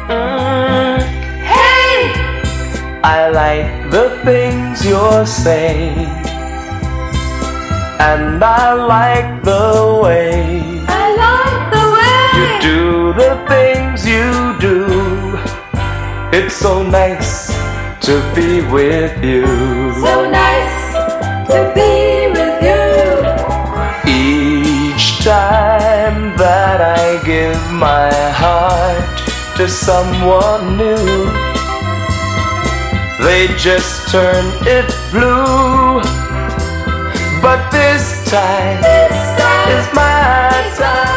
Hey! I like the things you're saying, and I like the way you do the things you do. It's so nice to be with you. So nice to be with you. Each time that I give my heart to someone new, they just turn it blue. But this time is my time.